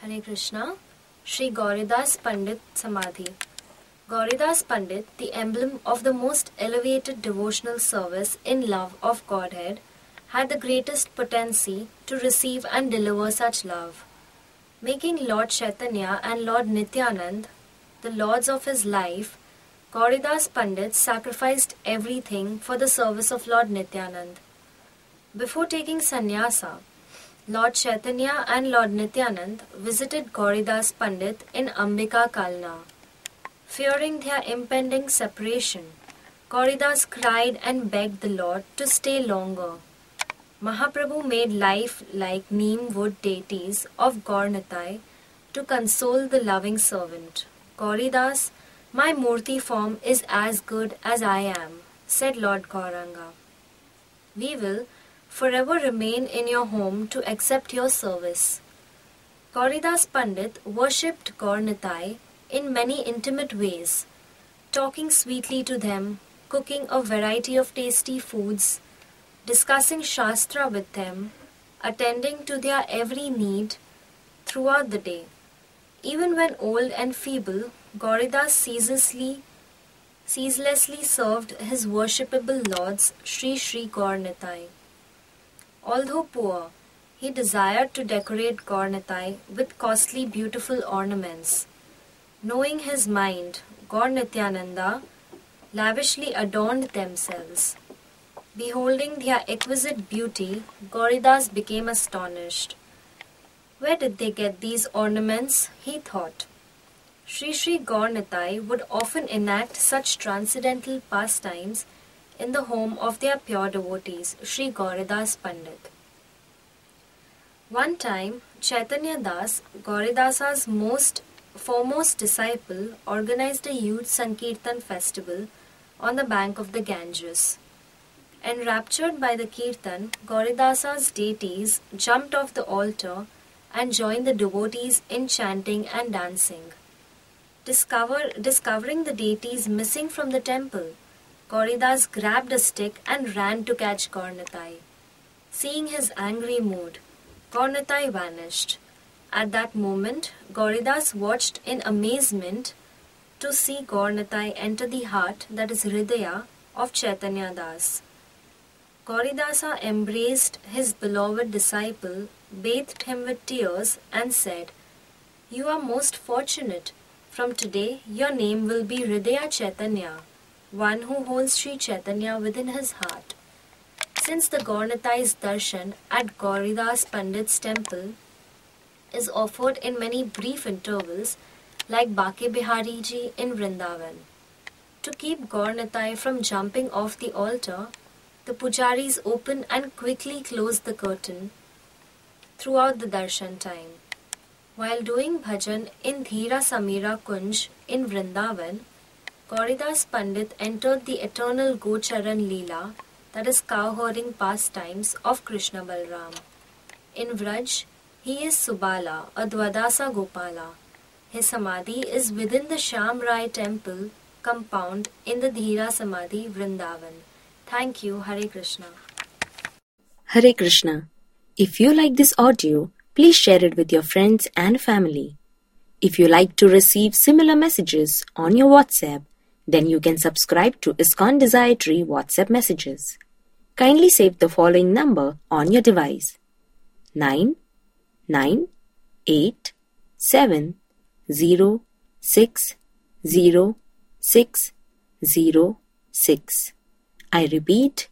Hare Krishna. Sri Gauridas Pandit Samadhi. Gauridas Pandit, the emblem of the most elevated devotional service in love of Godhead, had the greatest potency to receive and deliver such love. Making Lord Chaitanya and Lord Nityanand the lords of his life, Gauridas Pandit sacrificed everything for the service of Lord Nityanand. Before taking sannyasa, Lord Chaitanya and Lord Nityanand visited Gauridas Pandit in Ambika Kalna. Fearing their impending separation, Gauridas cried and begged the Lord to stay longer. Mahaprabhu made life like neem wood deities of Gaurnitai to console the loving servant. Gauridas, my Murti form is as good as I am, said Lord Gauranga. We will forever remain in your home to accept your service. Gauridas Pandit worshipped Gaurnitai in many intimate ways, talking sweetly to them, cooking a variety of tasty foods, discussing Shastra with them, attending to their every need throughout the day. Even when old and feeble, Gauridas ceaselessly served his worshipable lords Sri Sri Gaurnitai. Although poor, he desired to decorate Gaurnitai with costly beautiful ornaments. Knowing his mind, Gaur Nityananda lavishly adorned themselves. Beholding their exquisite beauty, Gauridas became astonished. Where did they get these ornaments? He thought. Sri Sri Gaurnitai would often enact such transcendental pastimes in the home of their pure devotees, Sri Gauridas Pandit. One time, Chaitanya Das, Gauridasa's foremost disciple, organized a huge Sankirtan festival on the bank of the Ganges. Enraptured by the Kirtan, Gauridasa's deities jumped off the altar and joined the devotees in chanting and dancing. Discovering the deities missing from the temple, Gauridas grabbed a stick and ran to catch Gaurnitai. Seeing his angry mood, Gaurnitai vanished. At that moment, Gauridas watched in amazement to see Gaurnitai enter the heart, that is Hridaya, of Chaitanya Das. Gauridasa embraced his beloved disciple, bathed him with tears, and said, "You are most fortunate. From today, your name will be Hridaya Chaitanya, one who holds Sri Chaitanya within his heart." Since the Gaurnitai's darshan at Gauridas Pandit's temple is offered in many brief intervals, like Bake Bihari Ji in Vrindavan. To keep Gaurnitai from jumping off the altar, the pujaris open and quickly close the curtain throughout the darshan time. While doing bhajan in Dhira Samira Kunj in Vrindavan, Gauridas Pandit entered the eternal Gocharan Leela, that is cow-herding pastimes of Krishna Balram. In Vraj, he is Subala, a Dwadasa Gopala. His Samadhi is within the Shyam Rai temple compound in the Dhira Samadhi, Vrindavan. Thank you. Hare Krishna. Hare Krishna. If you like this audio, please share it with your friends and family. If you like to receive similar messages on your WhatsApp, then you can subscribe to ISKCON Desire Tree WhatsApp messages. Kindly save the following number on your device: 9987060606. I repeat,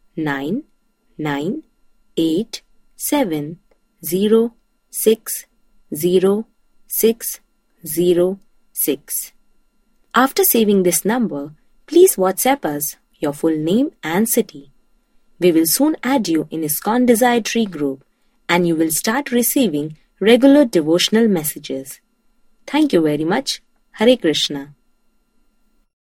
9987060606. After saving this number, please WhatsApp us your full name and city. We will soon add you in ISKCON Desire Tree group and you will start receiving regular devotional messages. Thank you very much. Hare Krishna.